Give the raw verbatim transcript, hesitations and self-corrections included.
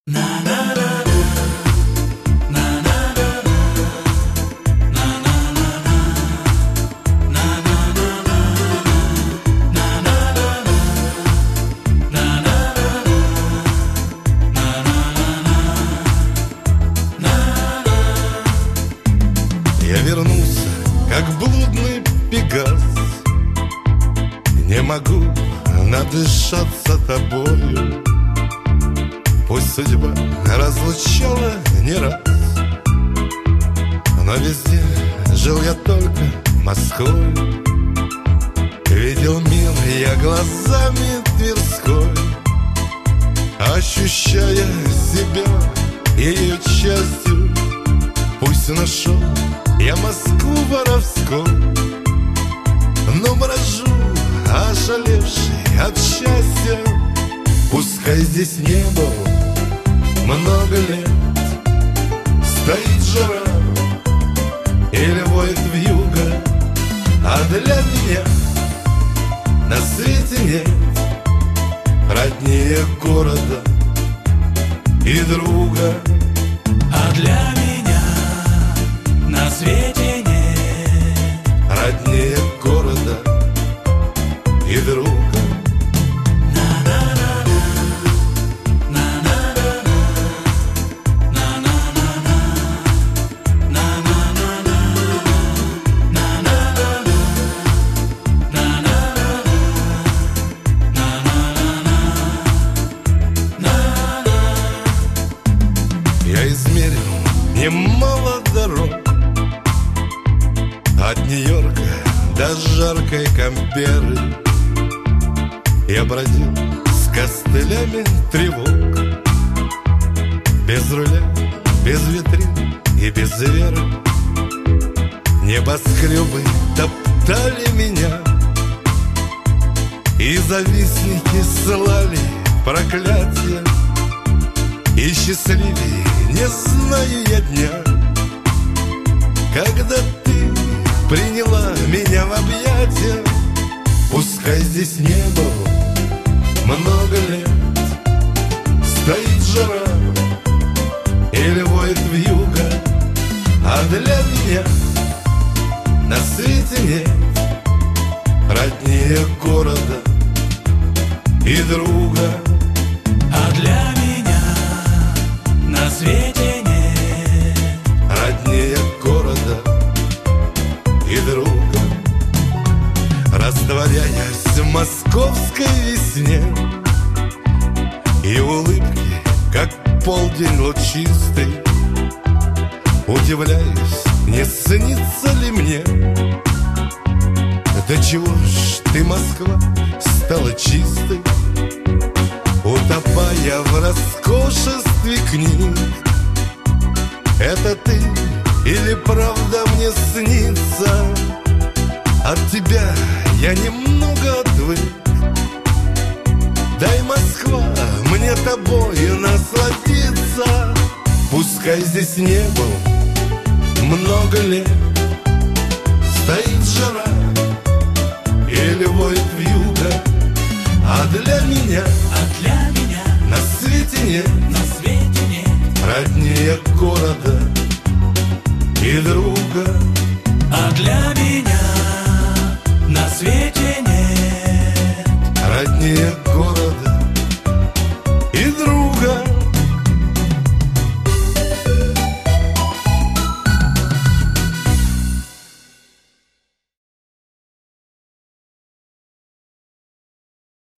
Я вернулся, как блудный пегас. Не могу надышаться тобою. Пусть судьба разлучала не раз, но везде жил я только Москвой. Видел мир я глазами Тверской, ощущая себя ее частью. Пусть нашел я Москву воровскую, но брожу, ошалевший от счастья. Пускай здесь не было много лет, стоит жара или воет вьюга, а для меня на свете нет роднее города и друга. А для меня на свете нет роднее города и друга. Я измерил немало дорог, от Нью-Йорка до жаркой Камберы. Я бродил с костылями тревог, без руля, без витрин и без веры. Небоскребы топтали меня, и завистники слали проклятия. И счастливее не знаю я дня, когда ты приняла меня в объятия. Пускай здесь не было много лет, стоит жара или воет вьюга, а для меня на свете нет роднее города и друга. А для меня на свете нет роднее города и друга. Растворяясь в московской весне и улыбки, как полдень лучистый, удивляюсь, не снится ли мне, до чего ж ты, Москва, стала чистой, утопая в роскошестве книг. Это ты или правда мне снится? От тебя я немного отвык. Дай, Москва, мне тобою насладиться. Пускай здесь не было много лет, стоит жара или воет вьюга, а для меня, А для